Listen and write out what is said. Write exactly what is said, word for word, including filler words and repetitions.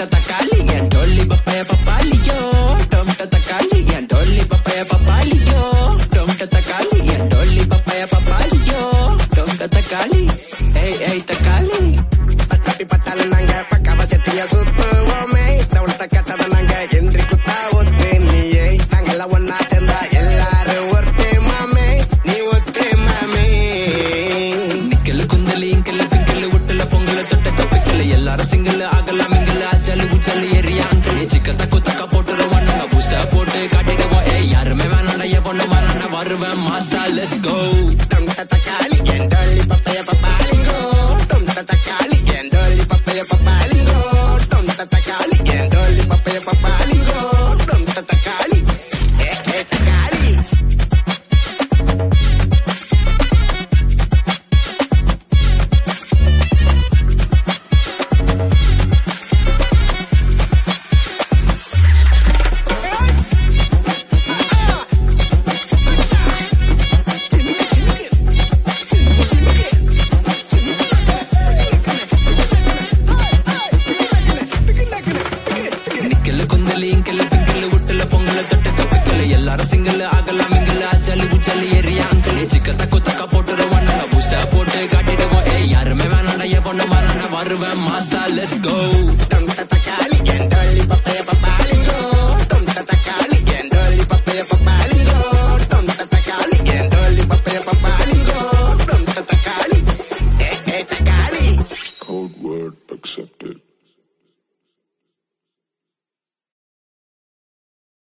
டொமட்ட தக்காளி என் டொல்லி பப்பைய பப்பாளியோ டொமட்ட தக்காளி என் டொல்லி பப்பைய பப்பாளியோ டொமட்ட தக்காளி என் டொல்லி பப்பைய பப்பாளியோ டொமட்ட தக்காளி ஏய் ஏய் தக்காளி பட்டாட்டி பட்டால நாங்க பக்காவ செட்டிய சுத்துவோமே தவளத்தை கட்டத நாங்க என்றி குத்தா ஒத்தே நீயே நாங்கெல்லாம் ஒன்னா சேர்ந்தா எல்லாரும் ஒருத்தே மாமே நீ ஒத்தே மாமே நிக்கல் குந்தலி இங்கல் பிங்கல் விட்டுல பொங்கல தொட்ட கப்பிக்கல எல்லாரும் சிங்கிள் ஆகலாம் இங்கல் அச்சலு குச்சலு ஏரியாங்க நீ சிக்க தக்கு தக்க போட்டுருவான் நாங்க பூஸ்டர் போட்டு காட்டிடுவோம் ஏய் யாருமே வேணாண்டா என் பொண்ணு மாறாண்டா வருவேன் மாசா லெட்ஸ் கோ டொமட்ட தக்காளி என் டொல்லி பப்பைய பப்பாளிங்கோ டொமட்ட தக்காளி என் டொல்லி பப்பைய பப்பாளிங்கோ டொமட்ட தக்காளி என் டொல்லி பப்பைய பப்பாளிங்கோ டொமட்ட தக்காளி ஏ ஏ தக்காளி நிக்கல் குந்தலி இங்கல் பிங்கல் விட்டுல பொங்கல தொட்ட கப்பிக்கல எல்லாரும் சிங்கிள் ஆகலாம் இங்கல் அச்சலு குச்சலு ஏரியாங்க நீ சிக்க தக்கு தக்க போட்டுருவான் நாங்க பூஸ்டர் போட்டு காட்டிடுவோம் ஏய் யாருமே வேணாண்டா என் பொண்ணு மாறாண்டா வருவேன் மாசா லெட்ஸ் கோ